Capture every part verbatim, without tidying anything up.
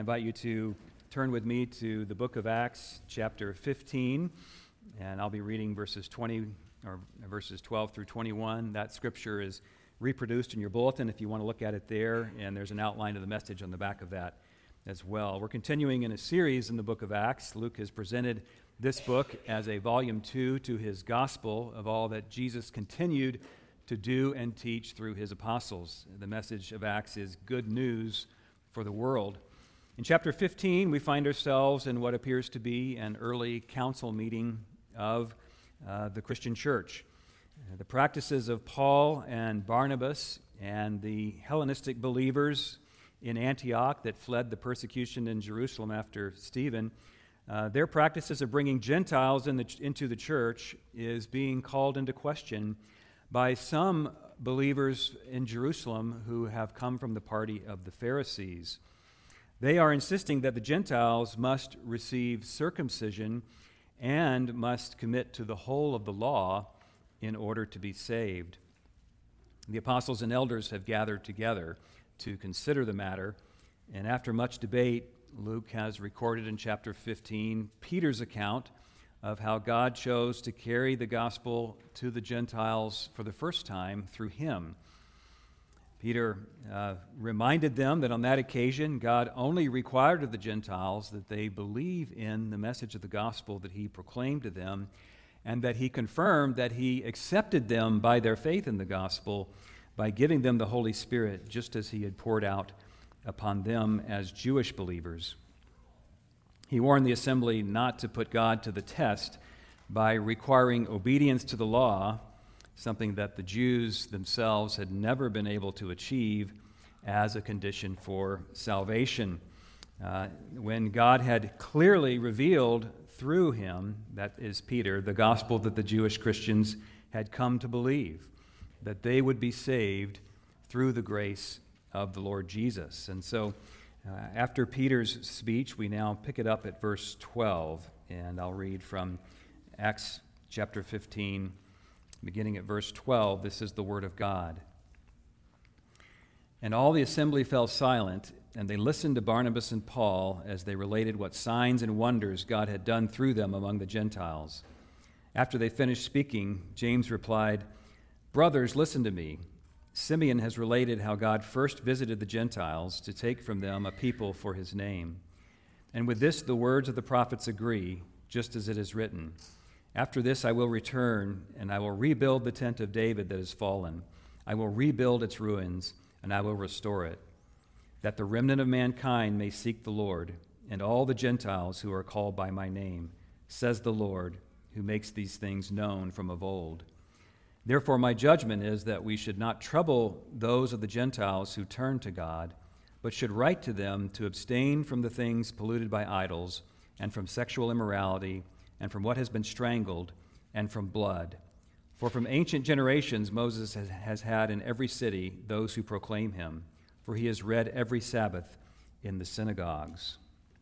invite you to turn with me to the book of Acts, chapter fifteen, and I'll be reading verses twenty or verses twelve through twenty-one. That scripture is reproduced in your bulletin if you want to look at it there, and there's an outline of the message on the back of that as well. We're continuing in a series in the book of Acts. Luke has presented this book as a volume two to his gospel of all that Jesus continued to do and teach through his apostles. The message of Acts is good news for the world. In chapter fifteen, we find ourselves in what appears to be an early council meeting of uh, the Christian church. Uh, the practices of Paul and Barnabas and the Hellenistic believers in Antioch that fled the persecution in Jerusalem after Stephen, uh, their practices of bringing Gentiles in the, into the church is being called into question by some believers in Jerusalem who have come from the party of the Pharisees. They are insisting that the Gentiles must receive circumcision and must commit to the whole of the law in order to be saved. The apostles and elders have gathered together to consider the matter, and after much debate, Luke has recorded in chapter fifteen Peter's account of how God chose to carry the gospel to the Gentiles for the first time through him. Peter uh, reminded them that on that occasion, God only required of the Gentiles that they believe in the message of the gospel that he proclaimed to them, and that he confirmed that he accepted them by their faith in the gospel by giving them the Holy Spirit, just as he had poured out upon them as Jewish believers. He warned the assembly not to put God to the test by requiring obedience to the law, something that the Jews themselves had never been able to achieve as a condition for salvation. Uh, when God had clearly revealed through him, that is Peter, the gospel that the Jewish Christians had come to believe, that they would be saved through the grace of the Lord Jesus. And so uh, after Peter's speech, we now pick it up at verse twelve, and I'll read from Acts chapter fifteen, beginning at verse twelve. This is the word of God. And all the assembly fell silent, and they listened to Barnabas and Paul as they related what signs and wonders God had done through them among the Gentiles. After they finished speaking, James replied, "Brothers, listen to me. Simeon has related how God first visited the Gentiles to take from them a people for his name. And with this the words of the prophets agree, just as it is written. After this I will return, and I will rebuild the tent of David that has fallen. I will rebuild its ruins, and I will restore it, that the remnant of mankind may seek the Lord, and all the Gentiles who are called by my name, says the Lord, who makes these things known from of old. Therefore my judgment is that we should not trouble those of the Gentiles who turn to God, but should write to them to abstain from the things polluted by idols, and from sexual immorality, and from what has been strangled, and from blood. For from ancient generations Moses has, has had in every city those who proclaim him, for he is read every Sabbath in the synagogues."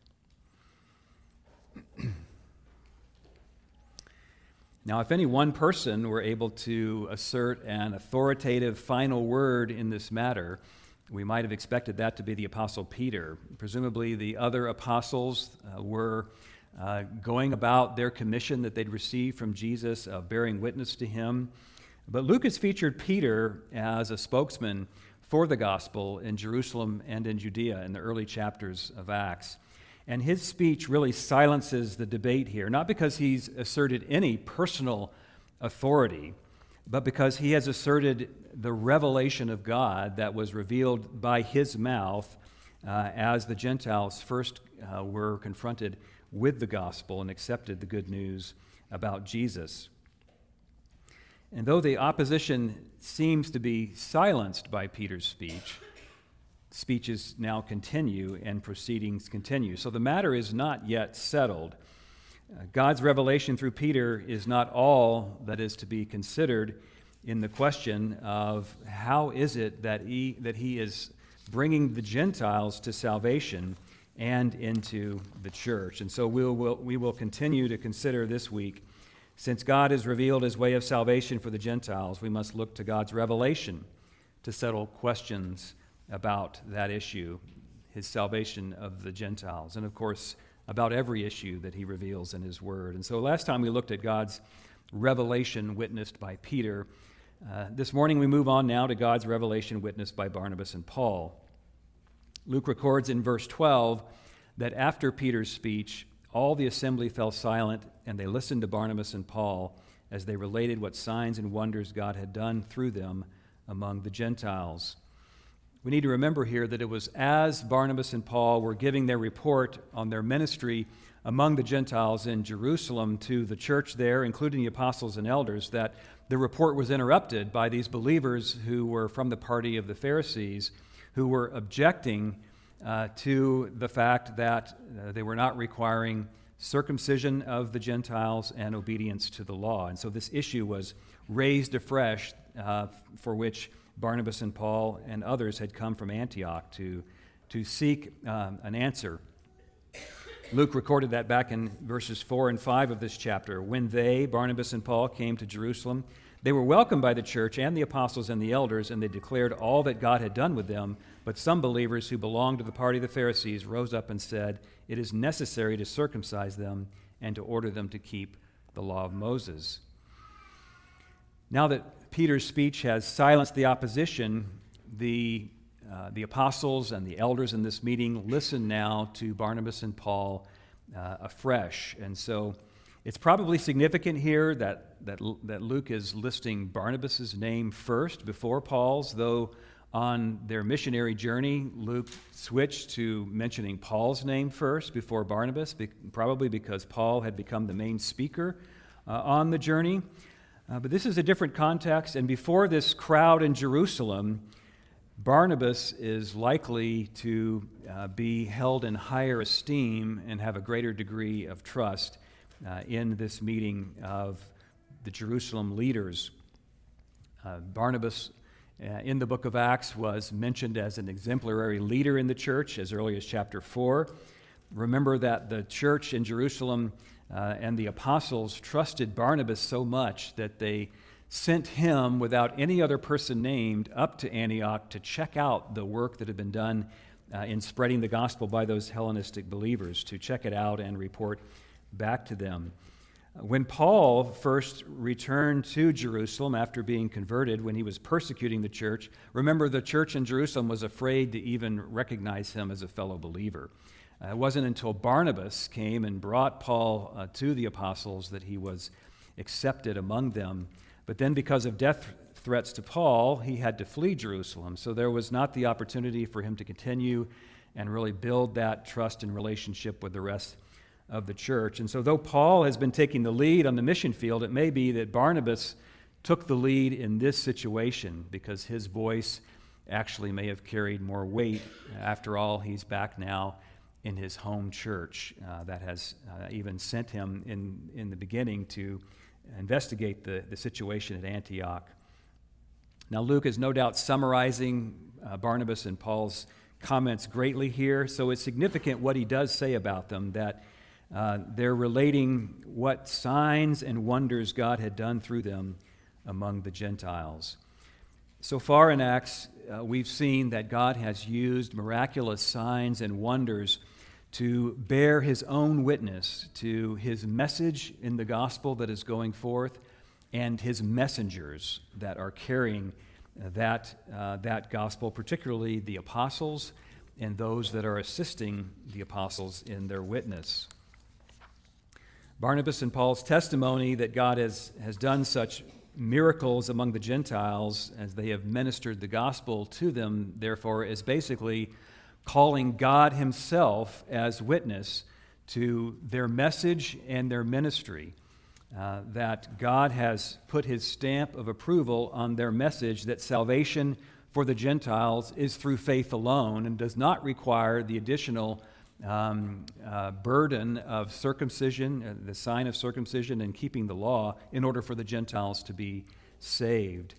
Now, if any one person were able to assert an authoritative final word in this matter, we might have expected that to be the Apostle Peter. Presumably, the other apostles uh, were uh, going about their commission that they'd received from Jesus, uh, bearing witness to him. But Luke has featured Peter as a spokesman for the gospel in Jerusalem and in Judea in the early chapters of Acts. And his speech really silences the debate here, not because he's asserted any personal authority, but because he has asserted the revelation of God that was revealed by his mouth uh, as the Gentiles first uh, were confronted with the gospel and accepted the good news about Jesus. And though the opposition seems to be silenced by Peter's speech, speeches now continue and proceedings continue. So the matter is not yet settled. Uh, God's revelation through Peter is not all that is to be considered in the question of how is it that he, that he is bringing the Gentiles to salvation and into the church. And so we'll, we'll, we will continue to consider this week, since God has revealed his way of salvation for the Gentiles, we must look to God's revelation to settle questions about that issue. his salvation of the Gentiles, and of course, about every issue that he reveals in his word. And so last time we looked at God's revelation witnessed by Peter. Uh, this morning we move on now to God's revelation witnessed by Barnabas and Paul. Luke records in verse twelve that after Peter's speech, all the assembly fell silent, and they listened to Barnabas and Paul as they related what signs and wonders God had done through them among the Gentiles. We need to remember here that it was as Barnabas and Paul were giving their report on their ministry among the Gentiles in Jerusalem to the church there, including the apostles and elders, that the report was interrupted by these believers who were from the party of the Pharisees, who were objecting uh, to the fact that uh, they were not requiring circumcision of the Gentiles and obedience to the law. And so this issue was raised afresh, uh, for which Barnabas and Paul and others had come from Antioch to, to seek um, an answer. Luke recorded that back in verses four and five of this chapter. When they, Barnabas and Paul, came to Jerusalem, they were welcomed by the church and the apostles and the elders, and they declared all that God had done with them. But some believers who belonged to the party of the Pharisees rose up and said, "It is necessary to circumcise them and to order them to keep the law of Moses." Now that Peter's speech has silenced the opposition, the, uh, the apostles and the elders in this meeting listen now to Barnabas and Paul uh, afresh. And so it's probably significant here that, that, that Luke is listing Barnabas' name first before Paul's, though on their missionary journey, Luke switched to mentioning Paul's name first before Barnabas, be, probably because Paul had become the main speaker uh, on the journey. Uh, but this is a different context, and before this crowd in Jerusalem, Barnabas is likely to uh, be held in higher esteem and have a greater degree of trust uh, in this meeting of the Jerusalem leaders. Uh, Barnabas, uh, in the book of Acts, was mentioned as an exemplary leader in the church as early as chapter four. Remember that the church in Jerusalem Uh, and the apostles trusted Barnabas so much that they sent him, without any other person named, up to Antioch to check out the work that had been done uh, in spreading the gospel by those Hellenistic believers, to check it out and report back to them. When Paul first returned to Jerusalem after being converted, when he was persecuting the church, remember the church in Jerusalem was afraid to even recognize him as a fellow believer. Uh, it wasn't until Barnabas came and brought Paul uh, to the apostles that he was accepted among them. But then because of death threats to Paul, he had to flee Jerusalem. So there was not the opportunity for him to continue and really build that trust and relationship with the rest of the church. And so though Paul has been taking the lead on the mission field, it may be that Barnabas took the lead in this situation because his voice actually may have carried more weight. After all, he's back now in his home church uh, that has uh, even sent him in, in the beginning to investigate the, the situation at Antioch. Now, Luke is no doubt summarizing uh, Barnabas and Paul's comments greatly here, so it's significant what he does say about them, that uh, they're relating what signs and wonders God had done through them among the Gentiles. So far in Acts, uh, we've seen that God has used miraculous signs and wonders to bear his own witness to his message in the gospel that is going forth and his messengers that are carrying that, uh, that gospel, particularly the apostles and those that are assisting the apostles in their witness. Barnabas and Paul's testimony that God has, has done such miracles among the Gentiles as they have ministered the gospel to them, therefore, is basically calling God himself as witness to their message and their ministry, uh, that God has put his stamp of approval on their message that salvation for the Gentiles is through faith alone and does not require the additional um, uh, burden of circumcision, uh, the sign of circumcision and keeping the law in order for the Gentiles to be saved.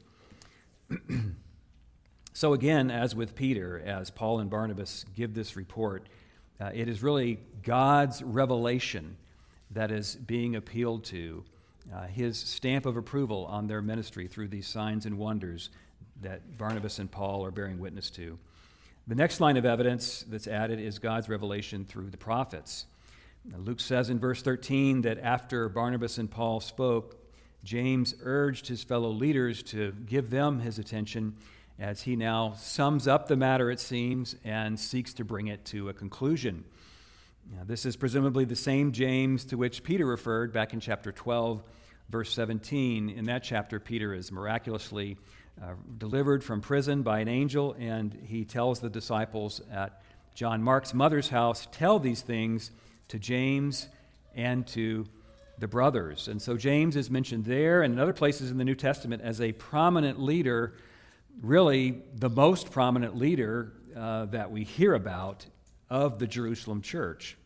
So again, as with Peter, as Paul and Barnabas give this report, uh, it is really God's revelation that is being appealed to, uh, his stamp of approval on their ministry through these signs and wonders that Barnabas and Paul are bearing witness to. The next line of evidence that's added is God's revelation through the prophets. Now, Luke says in verse thirteen that after Barnabas and Paul spoke, James urged his fellow leaders to give them his attention as he now sums up the matter, it seems, and seeks to bring it to a conclusion. Now, this is presumably the same James to which Peter referred back in chapter twelve, verse seventeen. In that chapter, Peter is miraculously uh, delivered from prison by an angel, and he tells the disciples at John Mark's mother's house, tell these things to James and to the brothers. And so James is mentioned there and in other places in the New Testament as a prominent leader, really the most prominent leader uh, that we hear about of the Jerusalem church.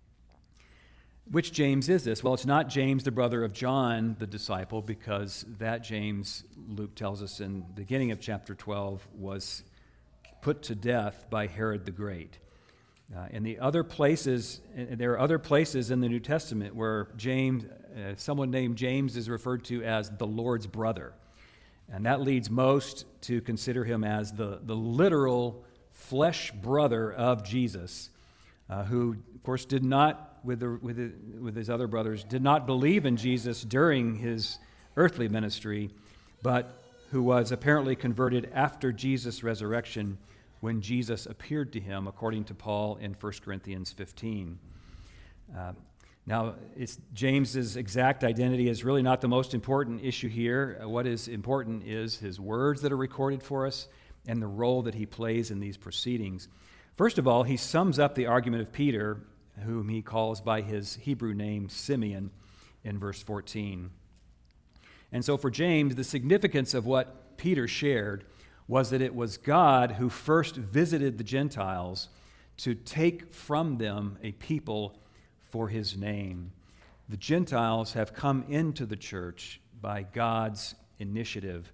Which James is this? Well, it's not James, the brother of John, the disciple, because that James, Luke tells us in the beginning of chapter twelve, was put to death by Herod the Great. Uh, in the other places, and there are other places in the New Testament where James, uh, someone named James is referred to as the Lord's brother. And that leads most to consider him as the, the literal flesh brother of Jesus, uh, who, of course, did not, with, the, with, the, with his other brothers, did not believe in Jesus during his earthly ministry, but who was apparently converted after Jesus' resurrection when Jesus appeared to him, according to Paul in First Corinthians fifteen. Uh, now, it's James's exact identity is really not the most important issue here. Uh, what is important is his words that are recorded for us and the role that he plays in these proceedings. First of all, he sums up the argument of Peter, whom he calls by his Hebrew name Simeon, in verse fourteen. And so for James, the significance of what Peter shared was that it was God who first visited the Gentiles to take from them a people for his name. The Gentiles have come into the church by God's initiative.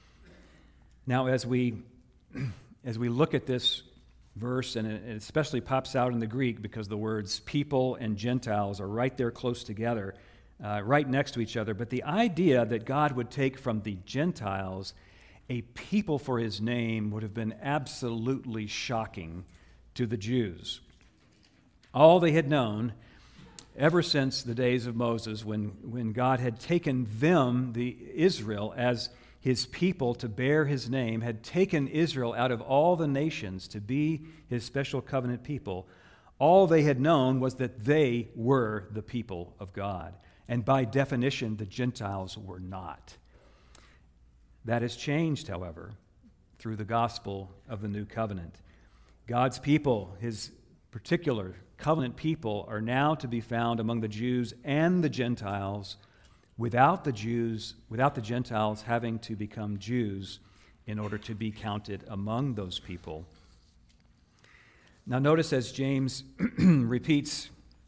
Now, as we as we look at this verse, and it especially pops out in the Greek because the words people and Gentiles are right there close together, uh, right next to each other, but the idea that God would take from the Gentiles a people for his name would have been absolutely shocking to the Jews. All they had known ever since the days of Moses, when, when God had taken them, the Israel, as his people to bear his name, had taken Israel out of all the nations to be his special covenant people, all they had known was that they were the people of God. And by definition, the Gentiles were not. That has changed, however, through the gospel of the new covenant. God's people, his particular covenant people, are now to be found among the Jews and the Gentiles, without the Jews, without the Gentiles having to become Jews in order to be counted among those people. Now notice as James repeats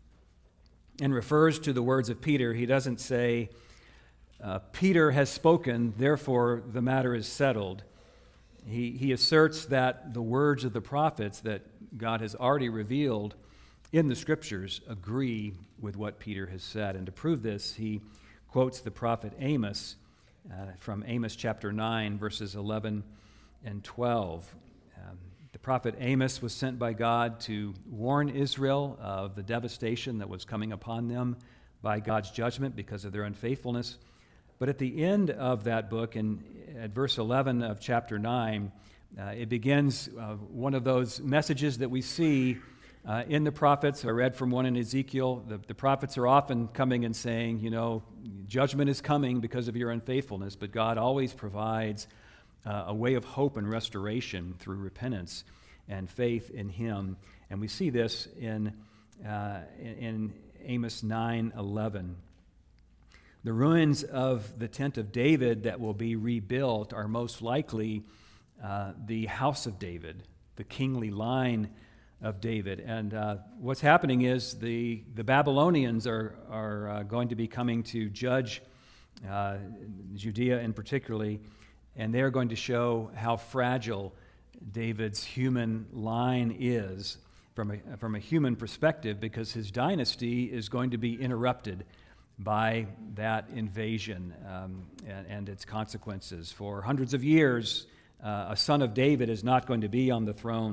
and refers to the words of Peter, he doesn't say, Uh, Peter has spoken, therefore the matter is settled. He, he asserts that the words of the prophets that God has already revealed in the Scriptures agree with what Peter has said. And to prove this, he quotes the prophet Amos uh, from Amos chapter nine, verses eleven and twelve. Um, the prophet Amos was sent by God to warn Israel of the devastation that was coming upon them by God's judgment because of their unfaithfulness. But at the end of that book, in, at verse eleven of chapter nine, uh, it begins uh, one of those messages that we see uh, in the prophets. I read from one in Ezekiel. The, the prophets are often coming and saying, you know, judgment is coming because of your unfaithfulness, but God always provides uh, a way of hope and restoration through repentance and faith in him. And we see this in, uh, in, in Amos nine eleven. The ruins of the tent of David that will be rebuilt are most likely uh, the house of David, the kingly line of David. And uh, what's happening is the, the Babylonians are, are uh, going to be coming to judge uh, Judea in particularly, and they're going to show how fragile David's human line is from a, from a human perspective, because his dynasty is going to be interrupted by that invasion um, and, and its consequences. For hundreds of years, uh, a son of David is not going to be on the throne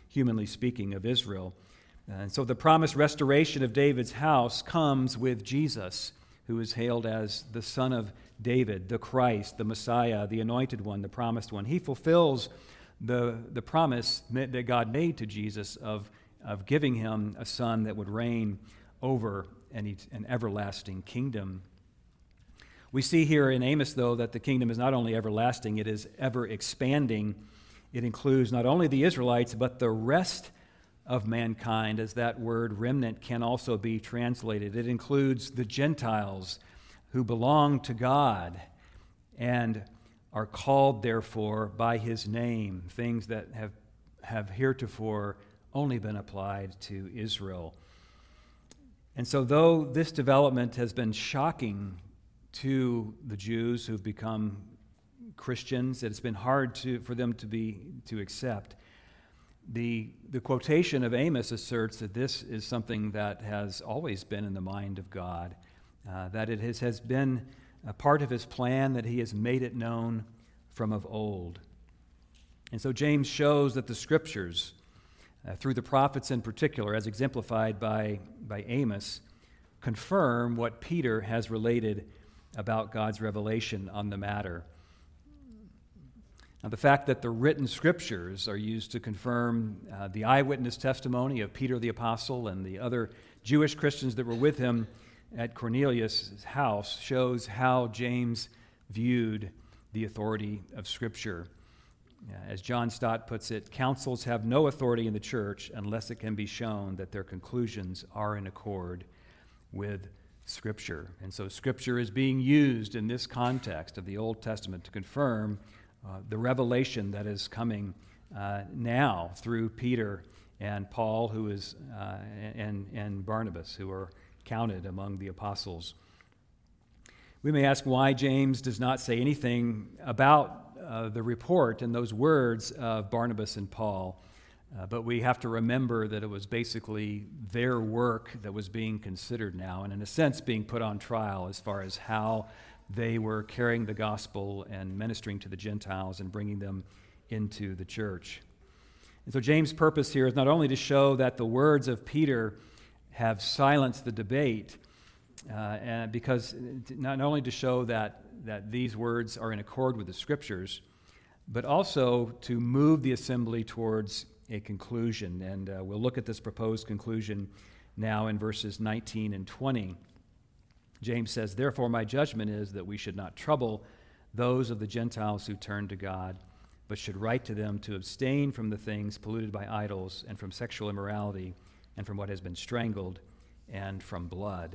humanly speaking, of Israel. And so the promised restoration of David's house comes with Jesus, who is hailed as the Son of David, the Christ, the Messiah, the Anointed One, the Promised One. He fulfills the, the promise that God made to Jesus of, of giving him a son that would reign over an, an everlasting kingdom. We see here in Amos, though, that the kingdom is not only everlasting, it is ever expanding. It includes not only the Israelites, but the rest of mankind, as that word remnant can also be translated. It includes the Gentiles who belong to God and are called, therefore, by his name, things that have, have heretofore only been applied to Israel. And so though this development has been shocking to the Jews who've become Christians, it's been hard to, for them to be to accept, The, the quotation of Amos asserts that this is something that has always been in the mind of God, uh, that it has, has been a part of his plan, that he has made it known from of old. And so James shows that the Scriptures, uh, through the prophets in particular, as exemplified by, by Amos, confirm what Peter has related about God's revelation on the matter. Now, the fact that the written Scriptures are used to confirm uh, the eyewitness testimony of Peter the Apostle and the other Jewish Christians that were with him at Cornelius' house shows how James viewed the authority of Scripture. Uh, as John Stott puts it, councils have no authority in the church unless it can be shown that their conclusions are in accord with Scripture. And so Scripture is being used in this context of the Old Testament to confirm Uh, the revelation that is coming uh, now through Peter and Paul, who is uh, and and Barnabas, who are counted among the apostles. We may ask why James does not say anything about uh, the report and those words of Barnabas and Paul, uh, but we have to remember that it was basically their work that was being considered now, and in a sense being put on trial as far as how they were carrying the gospel and ministering to the Gentiles and bringing them into the church. And so James' purpose here is not only to show that the words of Peter have silenced the debate, uh, and because not only to show that, that these words are in accord with the Scriptures, but also to move the assembly towards a conclusion. And uh, we'll look at this proposed conclusion now in verses nineteen and twenty. James says, "Therefore my judgment is that we should not trouble those of the Gentiles who turn to God, but should write to them to abstain from the things polluted by idols, and from sexual immorality, and from what has been strangled, and from blood."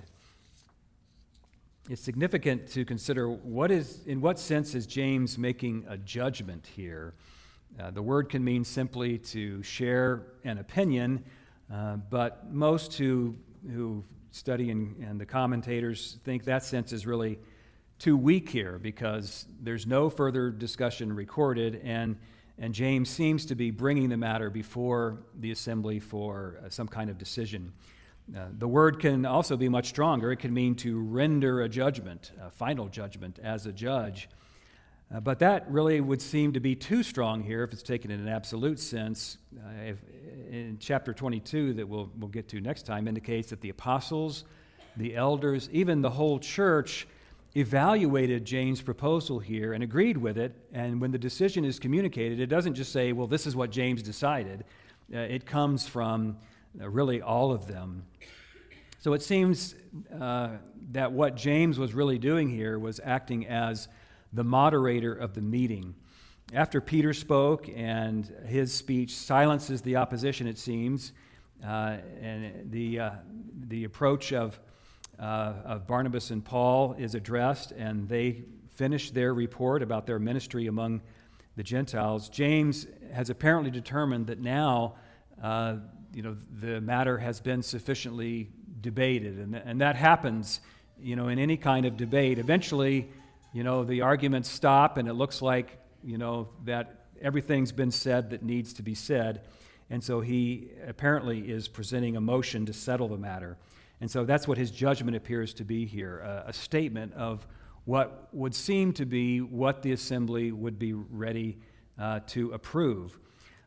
It's significant to consider what is, in what sense is James making a judgment here? Uh, the word can mean simply to share an opinion, uh, but most who who study and, and the commentators think that sense is really too weak here, because there's no further discussion recorded, and and James seems to be bringing the matter before the assembly for uh, some kind of decision. Uh, the word can also be much stronger. It can mean to render a judgment, a final judgment as a judge. Uh, but that really would seem to be too strong here if it's taken in an absolute sense. Uh, if, in chapter twenty-two that we'll, we'll get to next time indicates that the apostles, the elders, even the whole church evaluated James' proposal here and agreed with it. And when the decision is communicated, it doesn't just say, well, this is what James decided. Uh, it comes from uh, really all of them. So it seems uh, that what James was really doing here was acting as the moderator of the meeting. After Peter spoke and his speech silences the opposition, it seems, uh, and the uh, the approach of uh, of Barnabas and Paul is addressed, and they finish their report about their ministry among the Gentiles. James has apparently determined that now, uh, you know, the matter has been sufficiently debated, and and that happens, you know, in any kind of debate. Eventually, you know, the arguments stop, and it looks like, you know, that everything's been said that needs to be said. And so he apparently is presenting a motion to settle the matter. And so that's what his judgment appears to be here, a, a statement of what would seem to be what the assembly would be ready uh, to approve.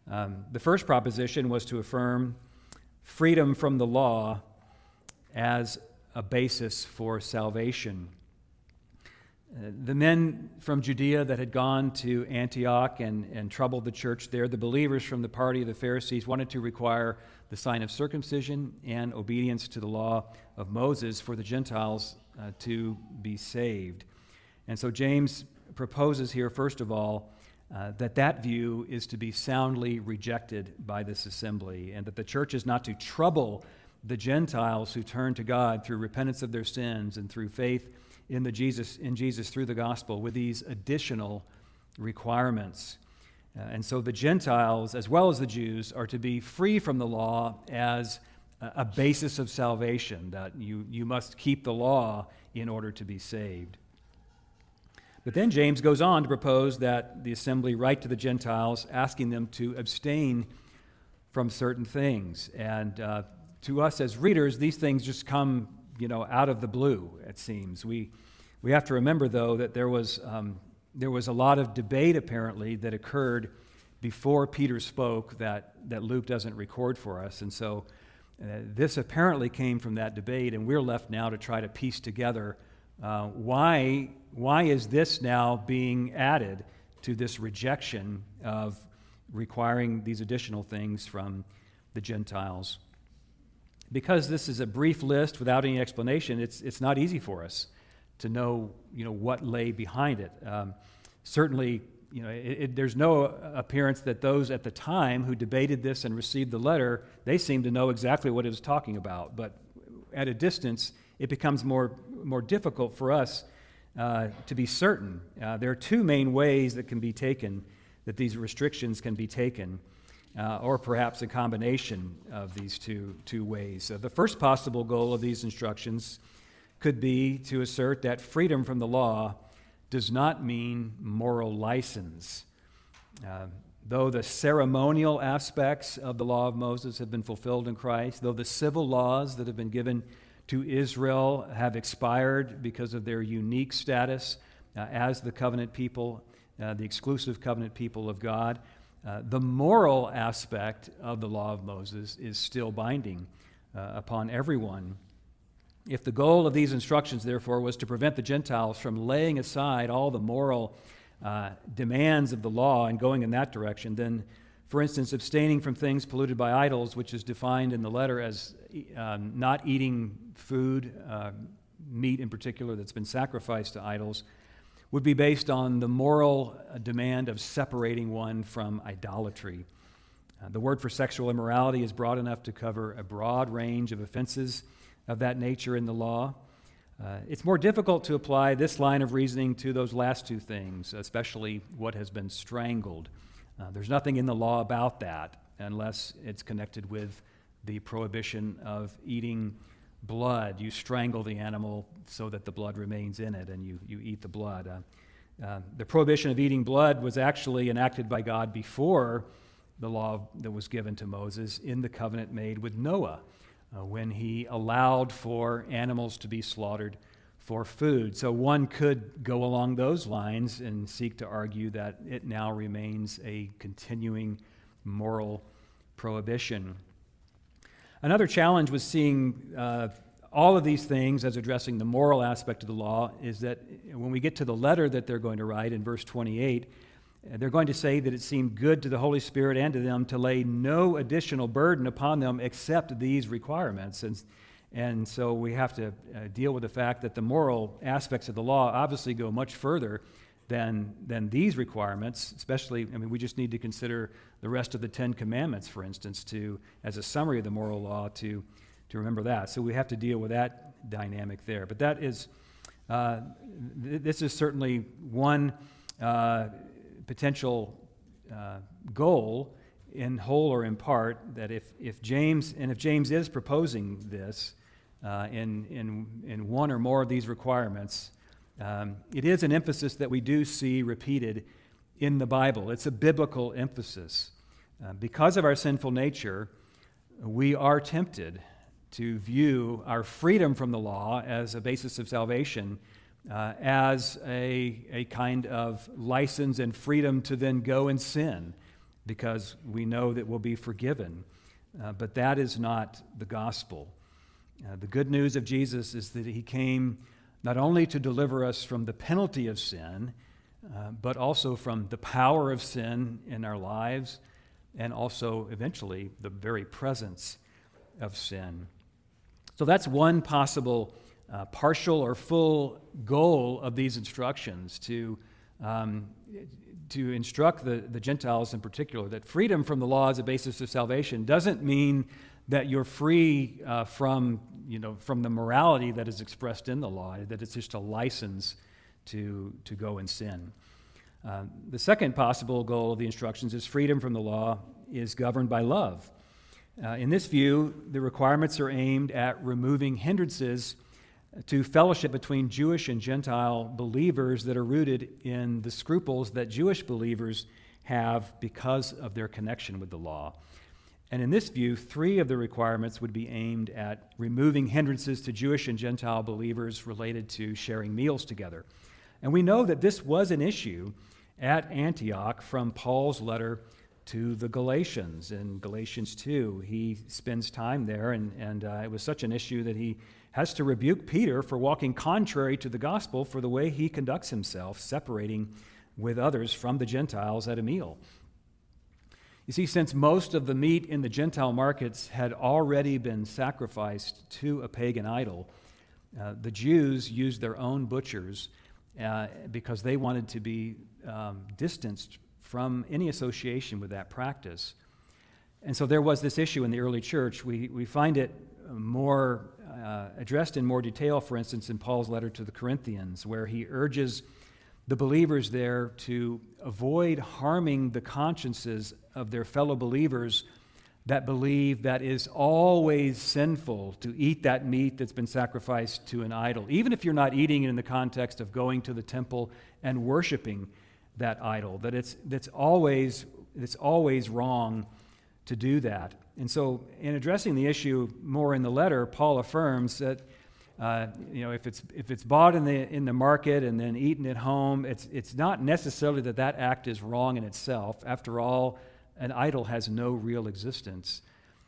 Um, the first proposition was to affirm freedom from the law as a basis for salvation. Uh, the men from Judea that had gone to Antioch and, and troubled the church there, the believers from the party of the Pharisees, wanted to require the sign of circumcision and obedience to the law of Moses for the Gentiles uh, to be saved. And so James proposes here, first of all, uh, that that view is to be soundly rejected by this assembly, and that the church is not to trouble the Gentiles who turn to God through repentance of their sins and through faith in the Jesus in Jesus through the gospel with these additional requirements. Uh, and so the Gentiles, as well as the Jews, are to be free from the law as a, a basis of salvation, that you, you must keep the law in order to be saved. But then James goes on to propose that the assembly write to the Gentiles, asking them to abstain from certain things. And uh, to us as readers, these things just come, you know, out of the blue, it seems. We we have to remember, though, that there was um, there was a lot of debate, apparently, that occurred before Peter spoke that, that Luke doesn't record for us. And so uh, this apparently came from that debate, and we're left now to try to piece together uh, why why is this now being added to this rejection of requiring these additional things from the Gentiles. Because this is a brief list without any explanation, it's it's not easy for us to know, you know, what lay behind it. Um, certainly, you know, it, it, there's no appearance that those at the time who debated this and received the letter, they seemed to know exactly what it was talking about. But at a distance, it becomes more more difficult for us uh, to be certain. Uh, there are two main ways that can be taken, that these restrictions can be taken. Uh, or perhaps a combination of these two, two ways. Uh, the first possible goal of these instructions could be to assert that freedom from the law does not mean moral license. Uh, though the ceremonial aspects of the law of Moses have been fulfilled in Christ, though the civil laws that have been given to Israel have expired because of their unique status uh, as the covenant people, uh, the exclusive covenant people of God, Uh, the moral aspect of the law of Moses is still binding uh, upon everyone. If the goal of these instructions, therefore, was to prevent the Gentiles from laying aside all the moral uh, demands of the law and going in that direction, then, for instance, abstaining from things polluted by idols, which is defined in the letter as um, not eating food, uh, meat in particular, that's been sacrificed to idols, would be based on the moral demand of separating one from idolatry. Uh, the word for sexual immorality is broad enough to cover a broad range of offenses of that nature in the law. Uh, it's more difficult to apply this line of reasoning to those last two things, especially what has been strangled. Uh, there's nothing in the law about that unless it's connected with the prohibition of eating blood. You strangle the animal so that the blood remains in it, and you, you eat the blood. Uh, uh, the prohibition of eating blood was actually enacted by God before the law that was given to Moses in the covenant made with Noah, uh, when he allowed for animals to be slaughtered for food. So one could go along those lines and seek to argue that it now remains a continuing moral prohibition. Another challenge with seeing uh, all of these things as addressing the moral aspect of the law is that when we get to the letter that they're going to write in verse twenty-eight, they're going to say that it seemed good to the Holy Spirit and to them to lay no additional burden upon them except these requirements. And, and so we have to uh, deal with the fact that the moral aspects of the law obviously go much further than than these requirements, especially, I mean, we just need to consider the rest of the Ten Commandments, for instance, to as a summary of the moral law, to, to remember that. So we have to deal with that dynamic there. But that is, uh, th- this is certainly one uh, potential uh, goal, in whole or in part, that if, if James, and if James is proposing this uh, in, in, in one or more of these requirements, Um, it is an emphasis that we do see repeated in the Bible. It's a biblical emphasis. Uh, because of our sinful nature, we are tempted to view our freedom from the law as a basis of salvation, uh, as a, a kind of license and freedom to then go and sin, because we know that we'll be forgiven. Uh, but that is not the gospel. Uh, the good news of Jesus is that he came not only to deliver us from the penalty of sin, uh, but also from the power of sin in our lives, and also eventually the very presence of sin. So that's one possible uh, partial or full goal of these instructions, to um, to instruct the, the Gentiles in particular that freedom from the law as a basis of salvation doesn't mean that you're free uh, from, you know, from the morality that is expressed in the law, that it's just a license to, to go and sin. Uh, the second possible goal of the instructions is freedom from the law is governed by love. Uh, in this view, the requirements are aimed at removing hindrances to fellowship between Jewish and Gentile believers that are rooted in the scruples that Jewish believers have because of their connection with the law. And in this view, three of the requirements would be aimed at removing hindrances to Jewish and Gentile believers related to sharing meals together. And we know that this was an issue at Antioch from Paul's letter to the Galatians. In Galatians two, he spends time there, and, and uh, it was such an issue that he has to rebuke Peter for walking contrary to the gospel for the way he conducts himself, separating with others from the Gentiles at a meal. You see, since most of the meat in the Gentile markets had already been sacrificed to a pagan idol, uh, the Jews used their own butchers uh, because they wanted to be um, distanced from any association with that practice. And so there was this issue in the early church. We, we find it more uh, addressed in more detail, for instance, in Paul's letter to the Corinthians, where he urges the believers there to avoid harming the consciences of their fellow believers that believe that it is always sinful to eat that meat that's been sacrificed to an idol, even if you're not eating it in the context of going to the temple and worshiping that idol, that it's that's always it's always wrong to do that. And so in addressing the issue more in the letter, Paul affirms that Uh, you know, if it's if it's bought in the in the market and then eaten at home, it's it's not necessarily that that act is wrong in itself. After all, an idol has no real existence.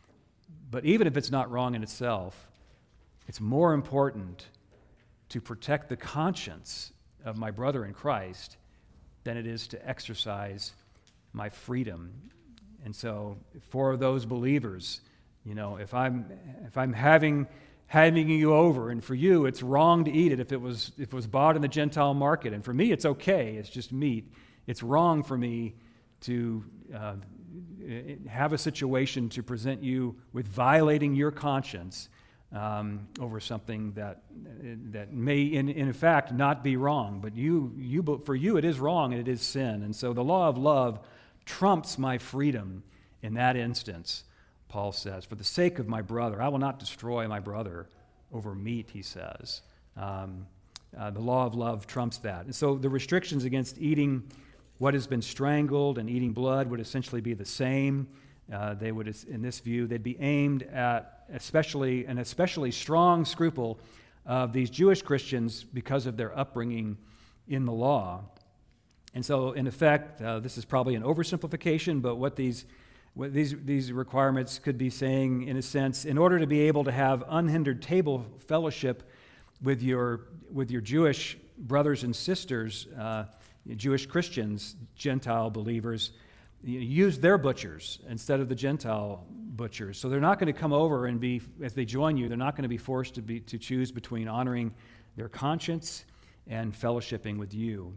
But even if it's not wrong in itself, it's more important to protect the conscience of my brother in Christ than it is to exercise my freedom. And so, for those believers, you know, if I'm if I'm having having you over, and for you it's wrong to eat it if it was if it was bought in the Gentile market, and for me it's okay, it's just meat. It's wrong for me to uh, have a situation to present you with violating your conscience um, over something that that may in, in fact not be wrong, but you you for you it is wrong and it is sin. And so the law of love trumps my freedom in that instance. Paul says, for the sake of my brother, I will not destroy my brother over meat, he says. Um, uh, the law of love trumps that. And so the restrictions against eating what has been strangled and eating blood would essentially be the same. Uh, they would, in this view, they'd be aimed at especially an especially strong scruple of these Jewish Christians because of their upbringing in the law. And so, in effect, uh, this is probably an oversimplification, but what these What these, these requirements could be saying, in a sense, in order to be able to have unhindered table fellowship with your, with your Jewish brothers and sisters, uh, Jewish Christians, Gentile believers, you use their butchers instead of the Gentile butchers. So they're not going to come over and be, as they join you, they're not going to be forced to, be, to choose between honoring their conscience and fellowshipping with you.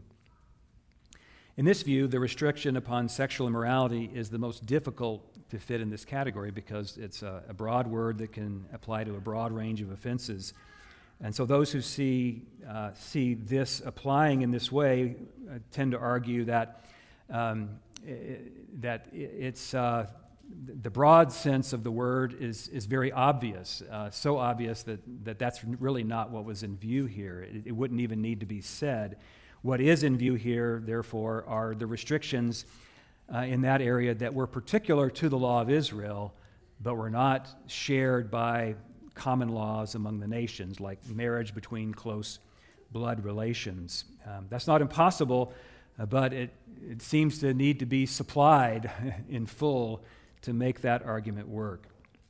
In this view, the restriction upon sexual immorality is the most difficult to fit in this category because it's a, a broad word that can apply to a broad range of offenses. And so those who see uh, see this applying in this way uh, tend to argue that um, it, that it's uh, the broad sense of the word is is very obvious, uh, so obvious that, that that's really not what was in view here. It, it wouldn't even need to be said. What is in view here, therefore, are the restrictions uh, in that area that were particular to the law of Israel, but were not shared by common laws among the nations, like marriage between close blood relations. Um, that's not impossible, uh, but it, it seems to need to be supplied in full to make that argument work.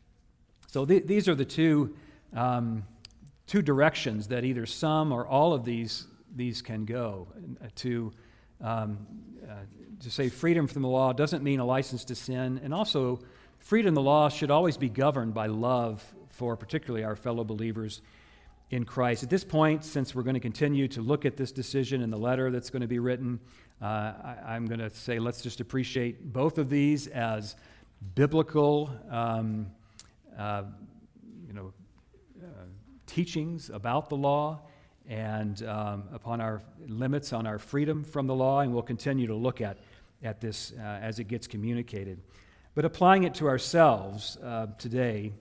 So th- these are the two um, two directions that either some or all of these these can go. Uh, to um, uh, to say freedom from the law doesn't mean a license to sin, and also freedom in the law should always be governed by love for particularly our fellow believers in Christ. At this point, since we're going to continue to look at this decision in the letter that's going to be written, uh, I, I'm going to say let's just appreciate both of these as biblical, um, uh, you know, uh, teachings about the law and um, upon our limits on our freedom from the law, and we'll continue to look at at this uh, as it gets communicated. But applying it to ourselves uh, today,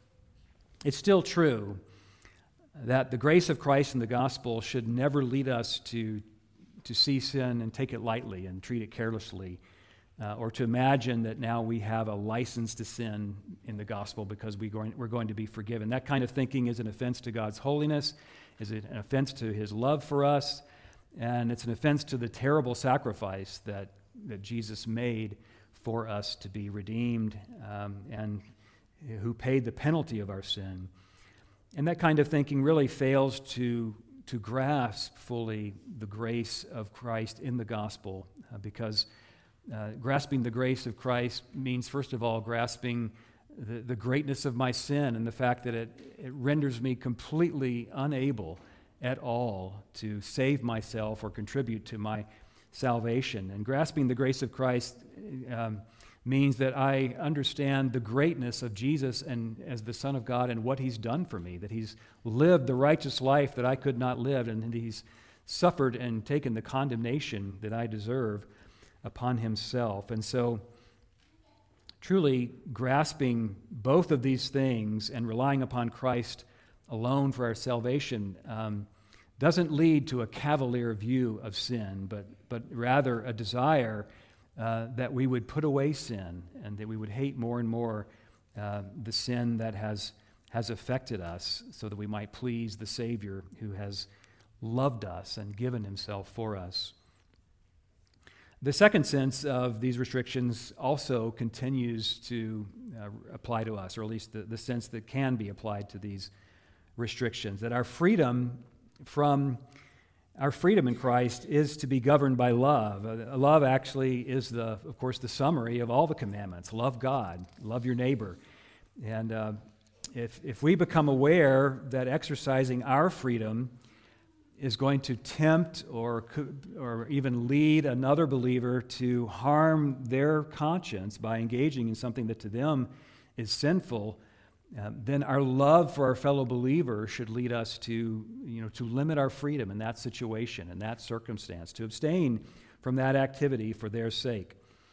it's still true that the grace of Christ and the gospel should never lead us to, to see sin and take it lightly and treat it carelessly, uh, or to imagine that now we have a license to sin in the gospel because we going, we're going to be forgiven. That kind of thinking is an offense to God's holiness, is an offense to his love for us, and it's an offense to the terrible sacrifice that, that Jesus made for us to be redeemed, um, and who paid the penalty of our sin. And that kind of thinking really fails to, to grasp fully the grace of Christ in the gospel, uh, because uh, grasping the grace of Christ means, first of all, grasping the, the greatness of my sin and the fact that it, it renders me completely unable at all to save myself or contribute to my salvation. And grasping the grace of Christ um, means that I understand the greatness of Jesus and as the Son of God and what he's done for me, that he's lived the righteous life that I could not live, and that he's suffered and taken the condemnation that I deserve upon himself. And so truly grasping both of these things and relying upon Christ alone for our salvation um, doesn't lead to a cavalier view of sin, but, but rather a desire Uh, that we would put away sin and that we would hate more and more uh, the sin that has has affected us, so that we might please the Savior who has loved us and given himself for us. The second sense of these restrictions also continues to uh, apply to us, or at least the, the sense that can be applied to these restrictions, that our freedom from Our freedom in Christ is to be governed by love. Uh, love actually is, the, of course, the summary of all the commandments. Love God, love your neighbor. And uh, if, if we become aware that exercising our freedom is going to tempt or, or even lead another believer to harm their conscience by engaging in something that to them is sinful, Uh, then our love for our fellow believer should lead us to, you know, to limit our freedom in that situation, in that circumstance, to abstain from that activity for their sake.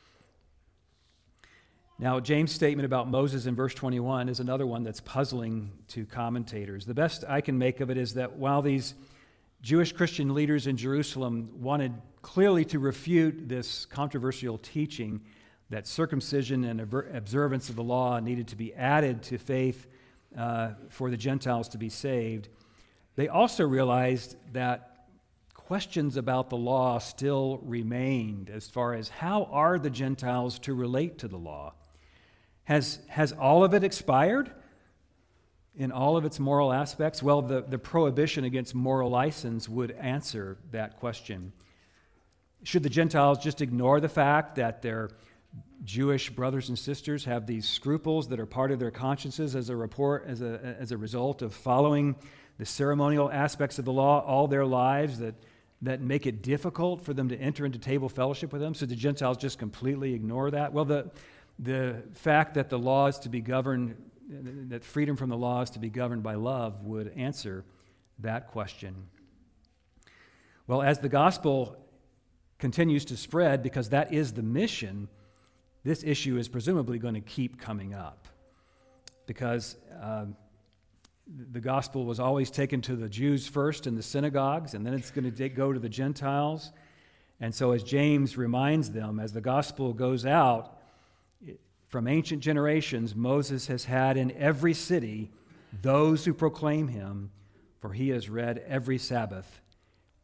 Now, James' statement about Moses in verse twenty-one is another one that's puzzling to commentators. The best I can make of it is that while these Jewish Christian leaders in Jerusalem wanted clearly to refute this controversial teaching that circumcision and observance of the law needed to be added to faith uh, for the Gentiles to be saved, they also realized that questions about the law still remained as far as how are the Gentiles to relate to the law. Has, has all of it expired in all of its moral aspects? Well, the, the prohibition against moral license would answer that question. Should the Gentiles just ignore the fact that their Jewish brothers and sisters have these scruples that are part of their consciences as a report, as a as a result of following the ceremonial aspects of the law all their lives that that make it difficult for them to enter into table fellowship with them? So the Gentiles just completely ignore that? Well, the the fact that the law is to be governed, that freedom from the law is to be governed by love, would answer that question. Well, as the gospel continues to spread, because that is the mission, this issue is presumably going to keep coming up, because um, the gospel was always taken to the Jews first in the synagogues, and then it's going to take, go to the Gentiles. And so as James reminds them, as the gospel goes out, it, from ancient generations, Moses has had in every city those who proclaim him, for he is read every Sabbath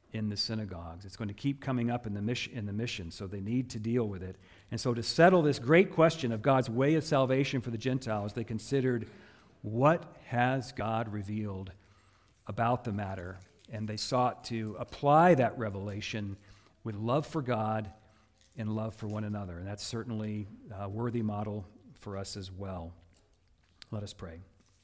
in the synagogues. It's going to keep coming up in the mission, in the mission, so they need to deal with it. And so to settle this great question of God's way of salvation for the Gentiles, they considered, what has God revealed about the matter? And they sought to apply that revelation with love for God and love for one another. And that's certainly a worthy model for us as well. Let us pray.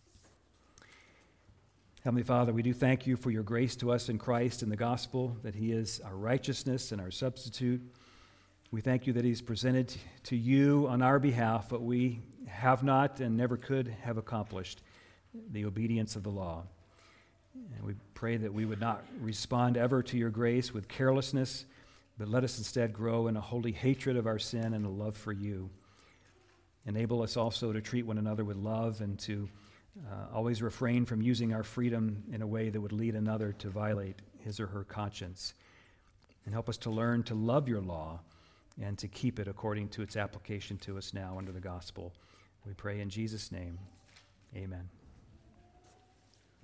Heavenly Father, we do thank you for your grace to us in Christ and the gospel, that he is our righteousness and our substitute. We thank you that he's presented to you on our behalf what we have not and never could have accomplished, the obedience of the law. And we pray that we would not respond ever to your grace with carelessness, but let us instead grow in a holy hatred of our sin and a love for you. Enable us also to treat one another with love and to uh, always refrain from using our freedom in a way that would lead another to violate his or her conscience. And help us to learn to love your law and to keep it according to its application to us now under the gospel. We pray in Jesus' name. Amen.